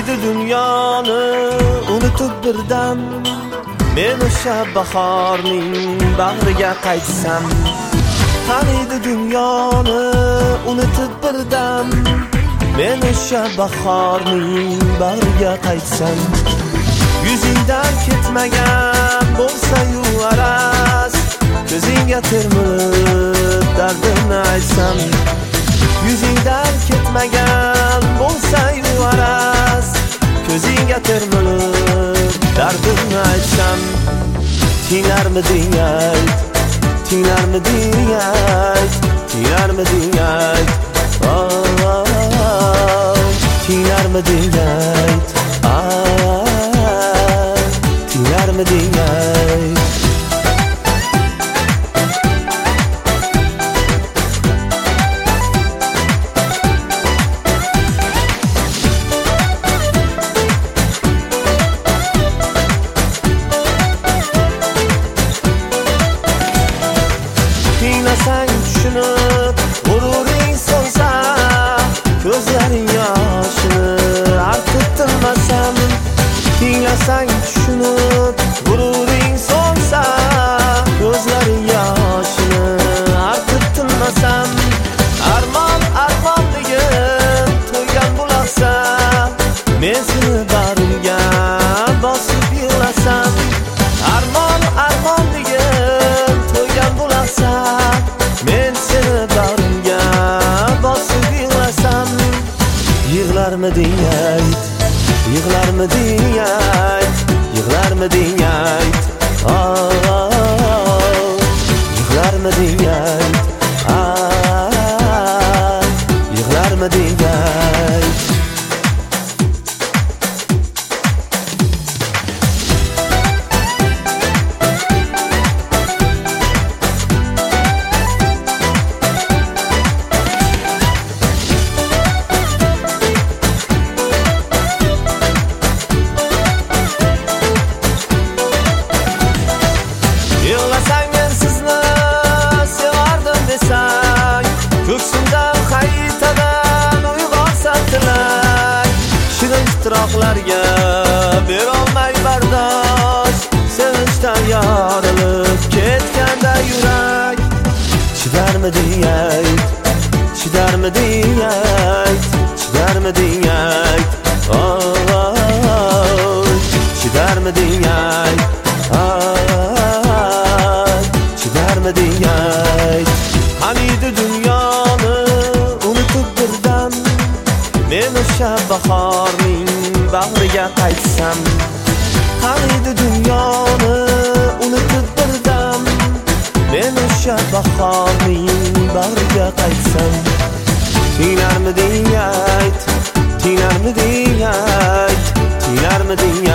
Qaniydi dunyoni unutib birdan men o'sha bahorning bag'riga qaytsam. Qaniydi dunyoni unutib birdan men o'sha bahorning bag'riga qaytsam. Yuzingdan ketmagan bo'lsa-yu araz, ko'zingga termilib dardimni aytsam. Yuzingdan ketmagan bo'lsa-yu araz, ko'zingga termilib dardimni aytsam. Tinglarmiding ayt, tinglarmiding ayt, tinglarmiding ayt, tinglarmiding ayt, tinglarmiding ayt. Tinglasang tushunib g'ururing so'nsa, ko'zlaring yoshini artib tilmasam. Tinglasang tushunib g'ururing so'nsa, ko'zlaring yoshini artib tilmasam. Armon armon degib to'ygan bo'lsa, men seni bag'rimga bosib yig'lasam. Armon armon degib to'ygan bo'lsa, men seni bag'rimga bosib yig'lasam. Yig'larmiding ayt, yig'larmiding ayt, yig'larmiding ayt, yig'larmiding ayt, yig'larmiding ayt. Yig'lasang men sizni sevardim desang, ko'ksimdan qaytadan uyg'onsa tilak. Shirin titroqlarga berolmay bardosh, sevinchdan yorilib ketganda yurak. Chidarmiding ayt, chidarmiding ayt, chidarmiding ayt, chidarmiding ayt, chidarmiding ayt. Qaniydi dunyoni unutib birdan men o'sha bahorning bag'riga qaytsam. Qaniydi dunyoni unutib birdan men o'sha bahorning bag'riga qaytsam. Tinglarmiding ayt, tinglarmiding ayt, tinglarmiding